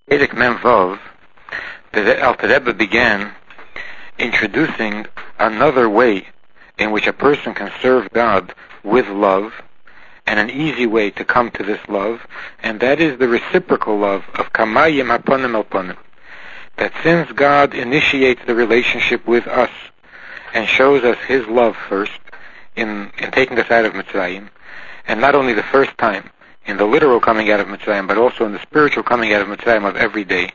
Perek Mem Vav, the Alter Rebbe began introducing another way in which a person can serve God with love, and an easy way to come to this love, and that is the reciprocal love of Kamayim Haponim El Ponim. That since God initiates the relationship with us and shows us His love first in taking us out of Mitzrayim, and not only the first time in the literal coming out of Mitzrayim, but also in the spiritual coming out of Mitzrayim of every day,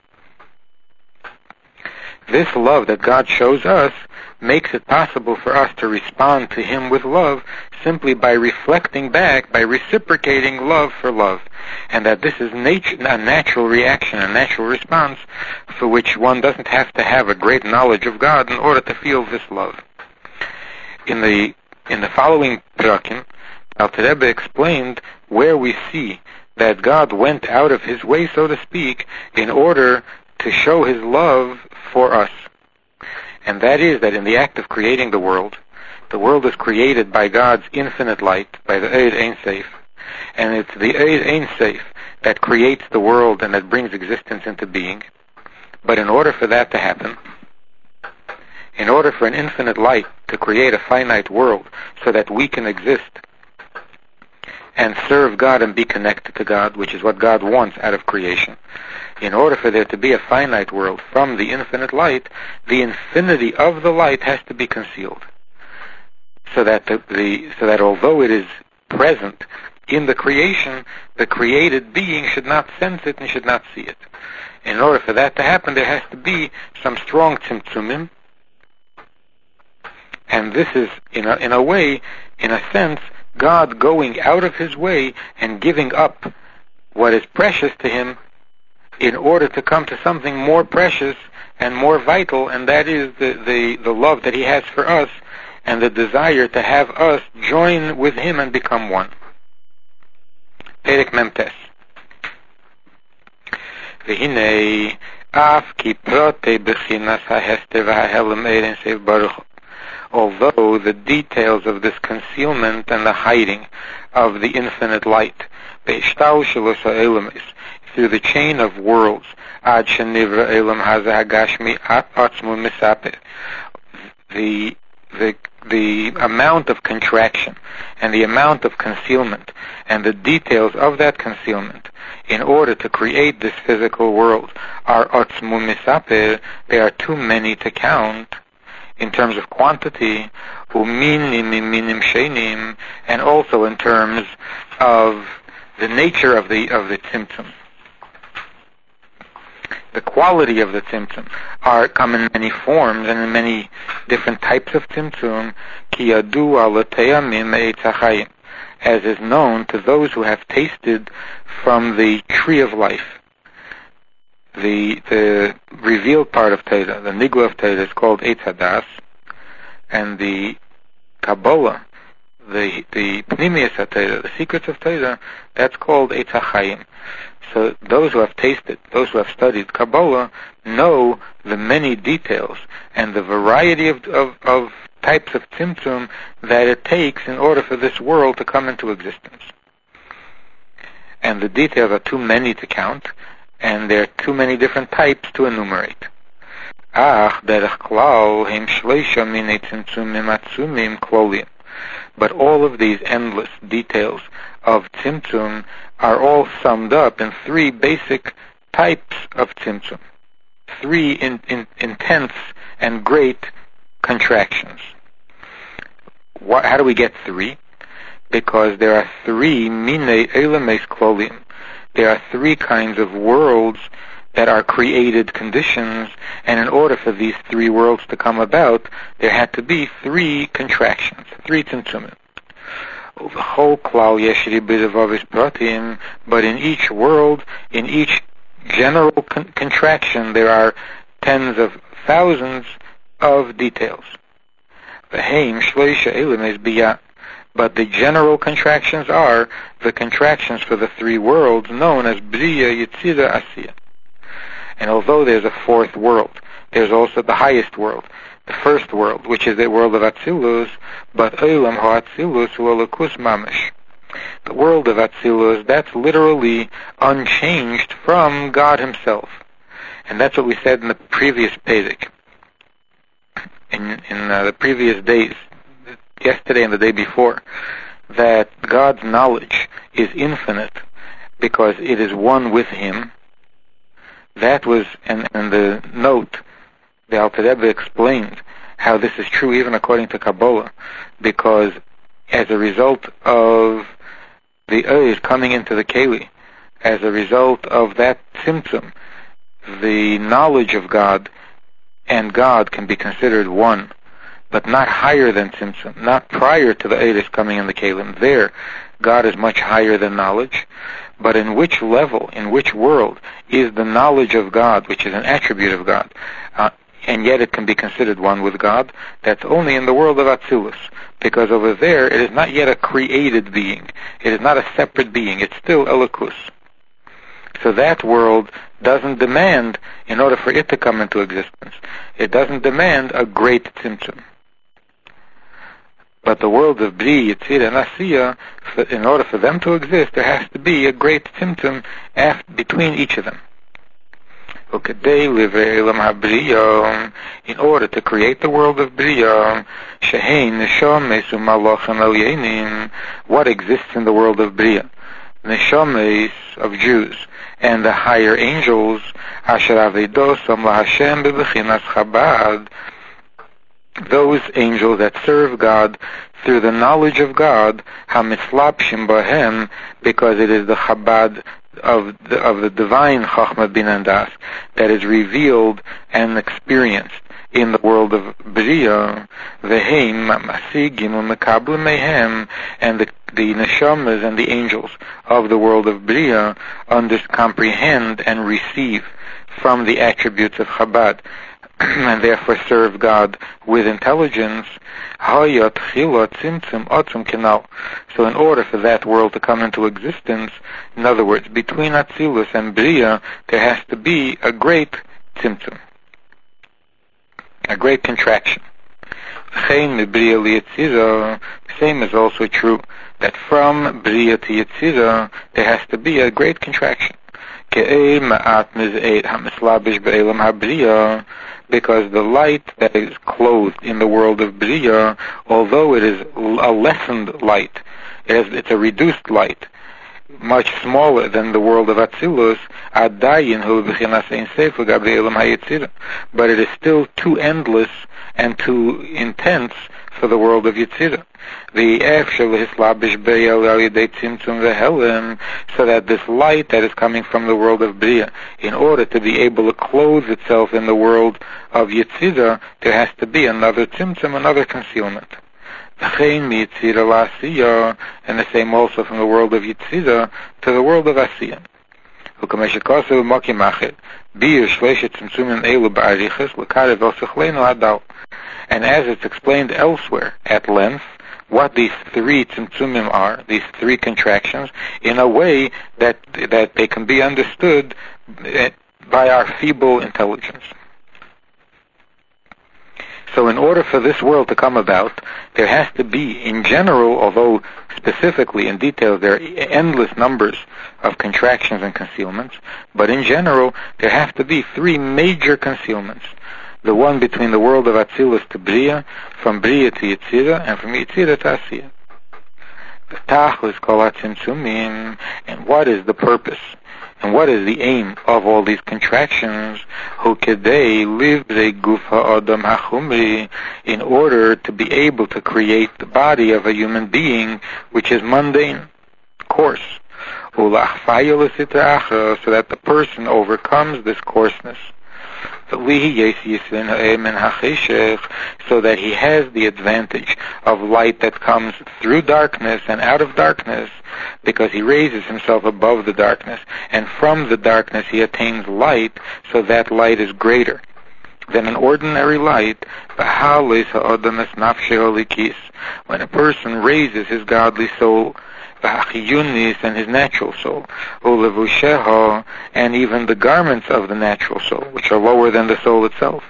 this love that God shows us makes it possible for us to respond to Him with love simply by reflecting back, by reciprocating love for love. And that this is a natural reaction, a natural response for which one doesn't have to have a great knowledge of God in order to feel this love. In the following Perakim, Alter Rebbe explained where we see that God went out of His way, so to speak, in order to show His love for us. And that is that in the act of creating the world is created by God's infinite light, by the Eid Ein Seif, and it's the Eid Ein Seif that creates the world and that brings existence into being. But in order for that to happen, in order for an infinite light to create a finite world so that we can exist and serve God and be connected to God, which is what God wants out of creation, in order for there to be a finite world from the infinite light, the infinity of the light has to be concealed. So that although it is present in the creation, the created being should not sense it and should not see it. In order for that to happen, there has to be some strong tzimtzumim, and this is, in a way, in a sense, God going out of His way and giving up what is precious to Him in order to come to something more precious and more vital, and that is the love that He has for us and the desire to have us join with Him and become one. Perek Mem Tes. V'hinei af ki protei b'chinas ha'hester v'ha'helem Ein Seif Baruch. Although the details of this concealment and the hiding of the infinite light, through the chain of worlds, ad shenivra elam hazeh hagashmi atzmu misaper, the amount of contraction and the amount of concealment and the details of that concealment in order to create this physical world are atzmu misaper, they are too many to count in terms of quantity, minim shenim, and also in terms of the nature of the tzimtzum. The quality of the tzimtzum come in many forms and in many different types of tzimtzum, ki yadu ala te'amim me'etz hachayim, as is known to those who have tasted from the tree of life. The revealed part of Torah, the nigla of Torah, is called Eitz Hadas, and the Kabbalah, the Pnimius HaTorah, the secrets of Torah, that's called Eitz HaChaim. So those who have tasted, those who have studied Kabbalah, know the many details and the variety of types of tzimtzum that it takes in order for this world to come into existence. And the details are too many to count, and there are too many different types to enumerate. But all of these endless details of tzimtzum are all summed up in three basic types of tzimtzum, three intense and great contractions. How do we get three? Because there are three minei elames klolim. There are three kinds of worlds that are created conditions, and in order for these three worlds to come about, there had to be three contractions, three tzimtzumim. But in each world, in each general contraction, there are tens of thousands of details. But the general contractions are the contractions for the three worlds known as Briya, Yetzira, Asiya. And although there's a fourth world, there's also the highest world, the first world, which is the world of Atzilus, but Olam HaAtzilus Hu Elokus Mamish. The world of Atzilus, that's literally unchanged from God Himself. And that's what we said in the previous Pesach. In the previous days, yesterday and the day before, that God's knowledge is infinite because it is one with Him. That was, and the note, the Alter Rebbe explained how this is true even according to Kabbalah, because as a result of the Oir coming into the Keli, as a result of that symptom, the knowledge of God and God can be considered one, but not higher than Tzimtzum, not prior to the Eiris coming in the Kelim. There, God is much higher than knowledge, but in which level, in which world, is the knowledge of God, which is an attribute of God, and yet it can be considered one with God? That's only in the world of Atzilus, because over there it is not yet a created being. It is not a separate being. It's still Elokus. So that world doesn't demand, in order for it to come into existence, it doesn't demand a great Tzimtzum. But the world of Bri, Yitzir, and Asiya, in order for them to exist, there has to be a great Tzimtzum between each of them. In order to create the world of Bria, what exists in the world of Bria? Neshames of Jews and the higher angels, those angels that serve God through the knowledge of God, because it is the Chabad of the divine Chachma Bin and Das that is revealed and experienced in the world of Bria, and the neshamas and the angels of the world of Bria comprehend and receive from the attributes of Chabad, and therefore serve God with intelligence. So in order for that world to come into existence, in other words, between Atzilus and Bria, there has to be a great tzimtzum, a great contraction. Same is also true, that from Bria to Yetzirah, there has to be a great contraction. Because the light that is clothed in the world of Bria, although it is a lessened light, it's a reduced light, much smaller than the world of Atzilus, but it is still too endless and too intense for the world of Yetzirah. So that this light that is coming from the world of Bria, in order to be able to clothe itself in the world of Yetzirah, there has to be another tzimtzum, another concealment. And the same also from the world of Yetzirah to the world of Asiya. And as it's explained elsewhere at length, what these three tzimtzumim are, these three contractions, in a way that they can be understood by our feeble intelligence. So in order for this world to come about, there has to be, in general, although specifically in detail there are endless numbers of contractions and concealments, but in general there have to be three major concealments. The one between the world of Atzilus to Bria, from Bria to Yetzirah, and from Yetzirah to Asiya. The Tachlis Kol HaTzimtzumim, and what is the purpose? And what is the aim of all these contractions? In order to be able to create the body of a human being which is mundane, coarse. So that the person overcomes this coarseness. So that he has the advantage of light that comes through darkness and out of darkness, because he raises himself above the darkness, and from the darkness he attains light, so that light is greater than an ordinary light. When a person raises his godly soul, and his natural soul, and even the garments of the natural soul, which are lower than the soul itself,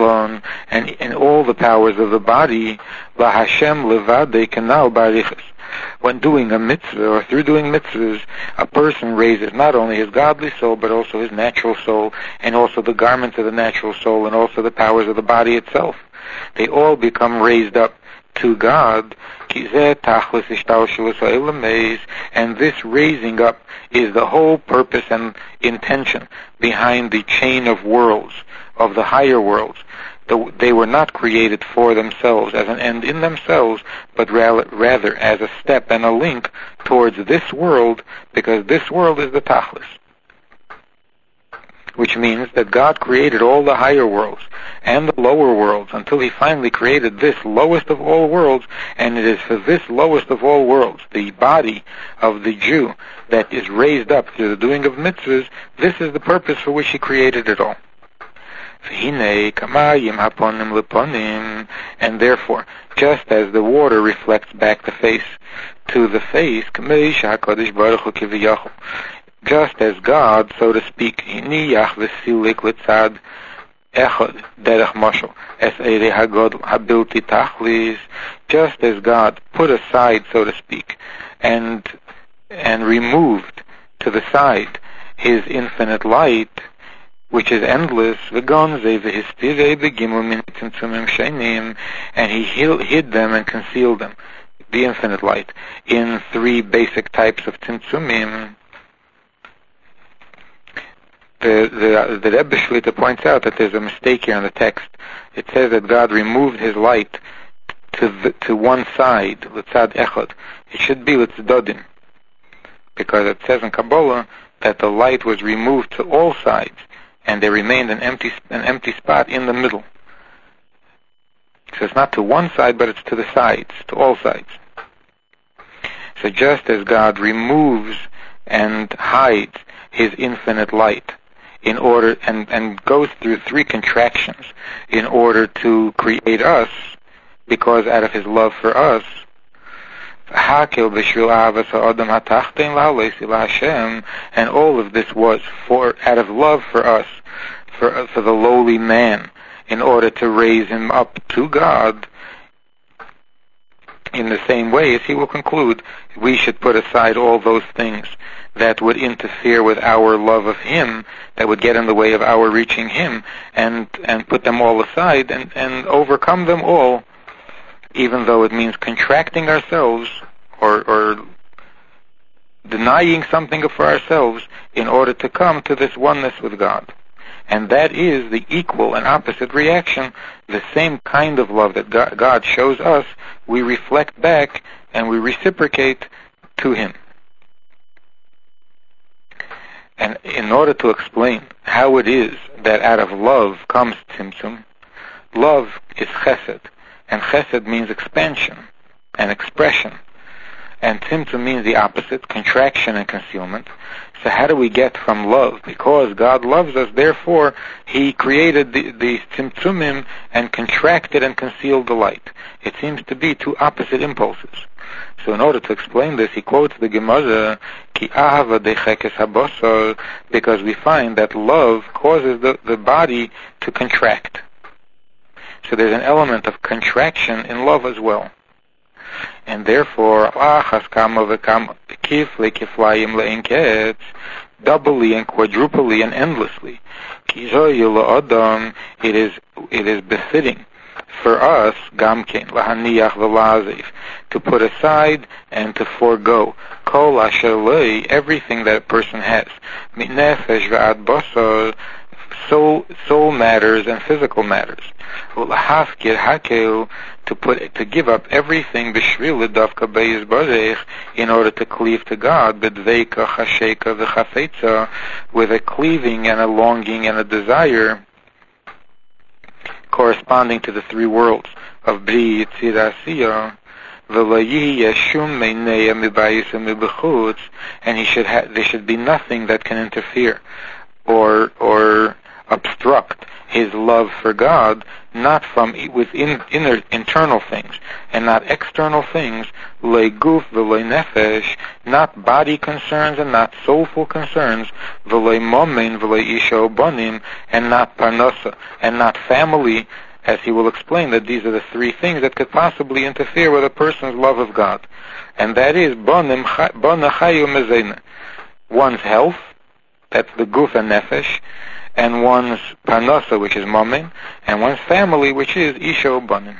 and in all the powers of the body, When doing a mitzvah, or through doing mitzvahs, a person raises not only his godly soul, but also his natural soul, and also the garments of the natural soul, and also the powers of the body itself. They all become raised up to God, and this raising up is the whole purpose and intention behind the chain of worlds, of the higher worlds. They were not created for themselves as an end in themselves, but rather as a step and a link towards this world, because this world is the Tachlis. Which means that God created all the higher worlds and the lower worlds until He finally created this lowest of all worlds, and it is for this lowest of all worlds, the body of the Jew, that is raised up through the doing of mitzvahs. This is the purpose for which He created it all. And therefore, just as the water reflects back the face to the face, just as God, so to speak, just as God put aside, so to speak, and removed to the side His infinite light, which is endless, and He hid them and concealed them, the infinite light, in three basic types of tzimtzumim. The Rebbe Shlita points out that there's a mistake here in the text. It says that God removed His light to one side, l'tzad echad. It should be l'tzdodim, because it says in Kabbalah that the light was removed to all sides, and there remained an empty spot in the middle. So it's not to one side, but it's to the sides, to all sides. So just as God removes and hides His infinite light in order, and goes through three contractions in order to create us, because out of His love for us, and all of this was out of love for us, for the lowly man, in order to raise him up to God. In the same way, as he will conclude, we should put aside all those things that would interfere with our love of Him, that would get in the way of our reaching Him, and put them all aside and overcome them all, even though it means contracting ourselves or denying something for ourselves in order to come to this oneness with God. And that is the equal and opposite reaction. The same kind of love that God shows us, we reflect back and we reciprocate to Him. And in order to explain how it is that out of love comes tzimtzum, love is chesed, and chesed means expansion and expression, and tzimtzum means the opposite, contraction and concealment. So how do we get from love? Because God loves us, therefore He created the tzimtzumim and contracted and concealed the light. It seems to be two opposite impulses. So in order to explain this, he quotes the Gemara, Ki ahava dechekes habosor, because we find that love causes the body to contract. So there's an element of contraction in love as well. And therefore, doubly and quadruply and endlessly, it is befitting for us, gamkein, lahaniach v'lazif, to put aside and to forego kol asher lei, everything that a person has, mitnefesh v'ad basar, soul matters and physical matters, ulahafkir hakeu, to give up everything b'shvil l'davka beis barech, in order to cleave to God, b'dveika chasheka v'chafetza, with a cleaving and a longing and a desire corresponding to the three worlds of Bri, Yitzir, Asiya, and there should be nothing that can interfere or obstruct His love for God, not from within internal things and not external things, le'guf v'le nefesh, not body concerns and not soulful concerns, v'le momen v'le isha banim, and not parnasa and not family as he will explain that these are the three things that could possibly interfere with a person's love of God. And that is, bona chayu mezena, one's health, that's the guf and nefesh, and one's parnasa, which is mammon, and one's family, which is isha ubanim.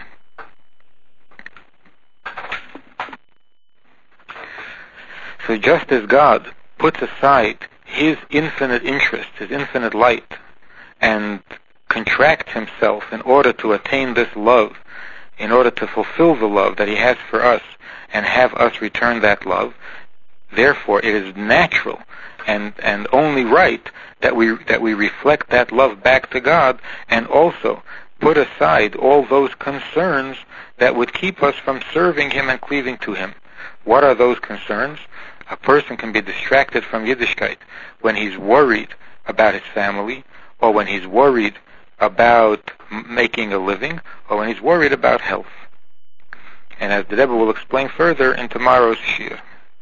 So just as God puts aside his infinite interest, his infinite light, and contracts himself in order to attain this love, in order to fulfill the love that he has for us and have us return that love, therefore it is natural and only right that we reflect that love back to God, and also put aside all those concerns that would keep us from serving him and cleaving to him. What are those concerns? A person can be distracted from Yiddishkeit when he's worried about his family, or when he's worried about making a living, or when he's worried about health. And as the Rebbe will explain further in tomorrow's Shir.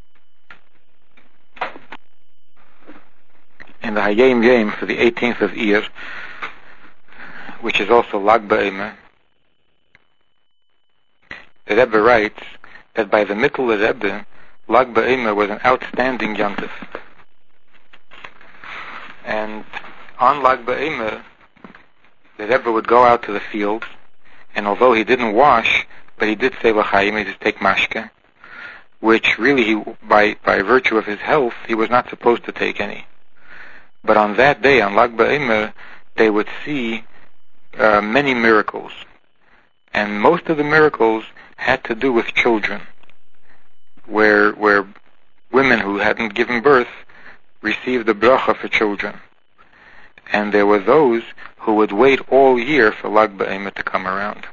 In the Hayom Yom for the 18th of Iyar, which is also Lag BaOmer, the Rebbe writes that by the Mittel Rebbe, Lag BaOmer was an outstanding yontif. And on Lag BaOmer, the Rebbe would go out to the fields, and although he didn't wash, but he did say l'chaim, he just take mashke, which really, by virtue of his health, he was not supposed to take any. But on that day, on Lag BaOmer, they would see many miracles. And most of the miracles had to do with children, where women who hadn't given birth received the bracha for children. And there were those who would wait all year for Lag BaOmer to come around.